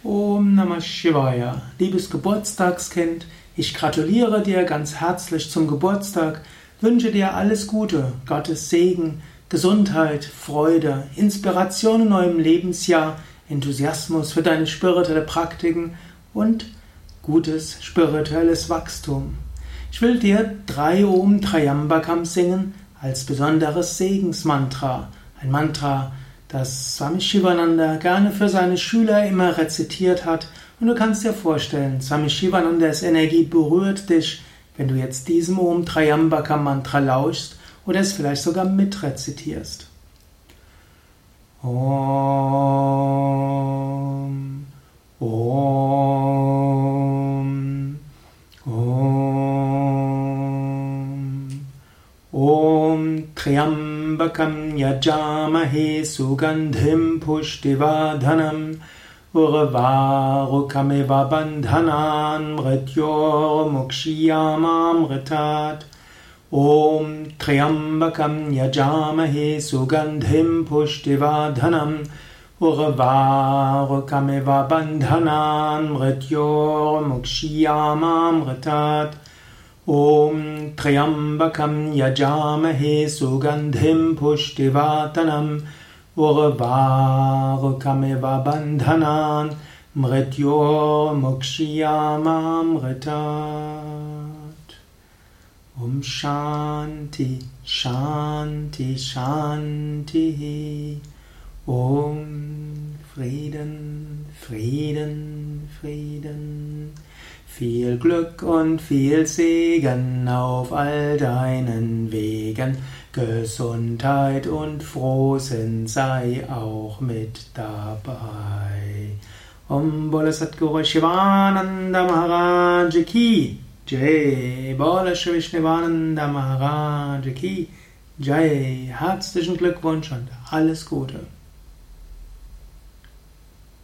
Om Namah Shivaya. Liebes Geburtstagskind, ich gratuliere dir ganz herzlich zum Geburtstag, wünsche dir alles Gute, Gottes Segen, Gesundheit, Freude, Inspiration in neuem Lebensjahr, Enthusiasmus für deine spirituelle Praktiken und gutes spirituelles Wachstum. Ich will dir 3 Om Trayambakam singen als besonderes Segensmantra. Ein Mantra, das Swami Shivananda gerne für seine Schüler immer rezitiert hat. Und du kannst dir vorstellen, Swami Shivanandas Energie berührt dich, wenn du jetzt diesem Om Trayambakam Mantra lauschst oder es vielleicht sogar mitrezitierst. Om, Om, Om, Om Trayambakam yajamahe sugandhim pushtivardhanam urvarukamiva bandhanan mrityor mukshiyamamritat. Om Trayambakam yajamahe sugandhim pushtivardhanam urvarukamiva bandhanan mrityor mukshiyamamritat. Om Trayambakam yajamahe sugandhim pushtivardhanam urvarukamiva bandhanan mrityor mukshiyamamritat. Om Shanti, Shanti, Shanti. Om Frieden, Frieden, Frieden. Viel Glück und viel Segen auf all deinen Wegen. Gesundheit und Frohsinn sei auch mit dabei. Om Bole Satguru Shivananda Maharaj Ki Jai. Bole Shri Vishnivananda Maharaj Ki Jai. Herzlichen Glückwunsch und alles Gute.